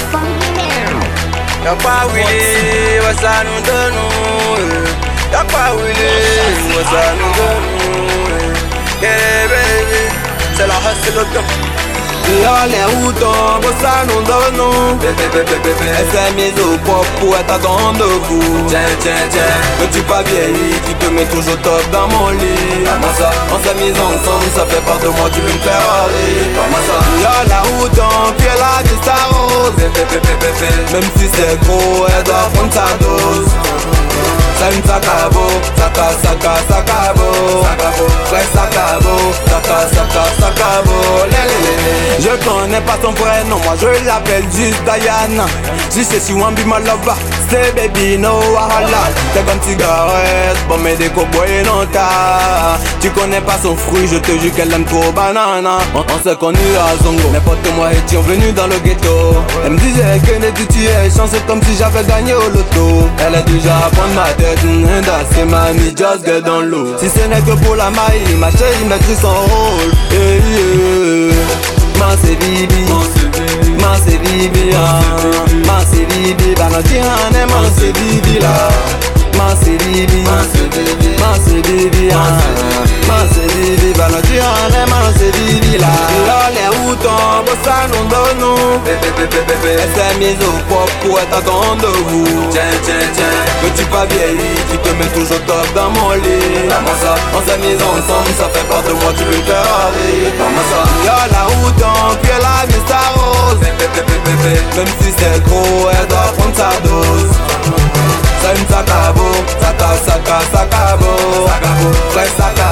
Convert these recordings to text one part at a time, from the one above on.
Y'a pas Willy, ouais ça nous donne. Y'a pas Willy, ouais ça nous donne. Yeah baby, c'est la hustle le temps. Là les routons, ouais ça nous donne. Elle s'est mise au pop pour être à ton rendez-vous. Tiens, que tu pas vieilli, tu te mets toujours top dans mon lit. Comment ça? On s'est mis ensemble, ça fait part de moi, tu veux me faire rire. Comment ça? Là la routons, puis elle a des stars. Même si c'est gros, elle doit prendre sa dose. C'est une sacabo, sacabo. Frère sacabo, lélé. Je connais pas son prénom, moi je l'appelle juste Diana. Si c'est si one be my lover, say baby no wahala. T'es comme cigarette, bon mais des cowboys non ta. Tu connais pas son fruit, je te jure qu'elle aime trop banana. On s'est connus à Zongo, mes potes et moi étions venus dans le ghetto. Elle me disait que tu es chanceux comme si j'avais gagné au loto. Elle est déjà à prendre ma tête, c'est mamie, just get dans l'eau. Si ce n'est que pour la maille, ma chérie maîtrise son rôle. Man c'est Bibi, Banatirane, man c'est Bibi là. Man c'est Bibi, Banatirane, man c'est Bibi là. Là les routons, bossa nous donne. Elle s'est mise au pop pour être à ton rendez-vous. Tiens, que tu pas vieilli, tu te mets toujours top dans mon lit. Comment ça? On s'est mis ensemble, ça fait part de moi, tu veux me faire rire. Comment ça? Y'a la routons, puis elle a mis sa rose. Même si c'est gros, elle doit prendre sa dose. C'est une sacabo, sacabo. Frère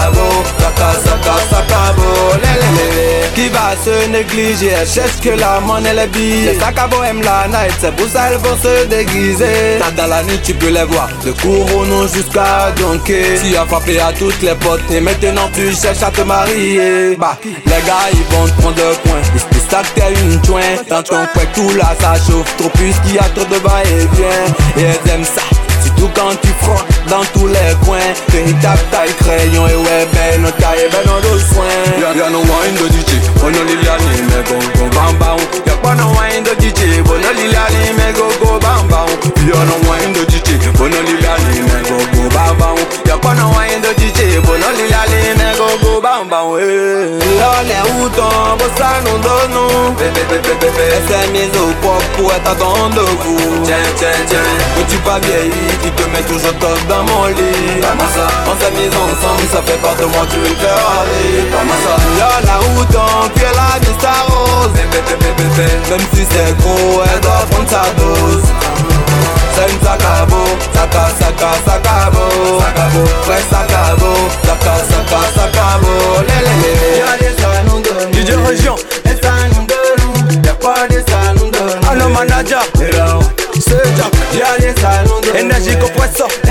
sacabo, lélé. Qui va se négliger, elle cherche que la monnaie les billets. Les sacabo aiment la night, c'est pour ça elles vont se déguiser. Dans la nuit tu peux les voir, de Couronneau jusqu'à Donké. Tu as frappé à toutes les potes et maintenant tu cherches à te marier. Bah, les gars ils vont te prendre le coin, ils stackent t'es une joint. Dans ton coin tout là ça chauffe trop puisqu'il y a trop de va-et-vient. Et elles aiment ça, surtout quand tu frottes dans tous les coins. Ils tapent taille crayon et ouais ben no taille ben no dos soin. Y'a no wine de DJ, bon no liliani mais go bam bam. Y'a pas no wine de DJ, bon no liliani mais go bam bam. Y'a no wine de DJ, bon no liliani mais go bam bam. Y'a pas no wine de DJ, bon no liliani mais go bam bam. Là les routons, bossa nous donne. Elle s'est mise au pop pour être à ton rendez-vous. Tiens, que tu pas vieilli, tu te mets toujours top dans mon lit. Comment ça? On s'est mis ensemble, ça fait part de moi, tu veux me faire rire. Comment ça? Y'a la routons, puis elle a mis sa rose. Même si c'est gros, elle doit prendre sa dose. C'est une sacabo, sacabo. Frère sacabo, lélé. Y'a des salons de DJ Région, des salons de nous. Y'a pas des salons de nous. Allo manager, c'est Jack. Y'a des salons de nous. Énergie compresseur.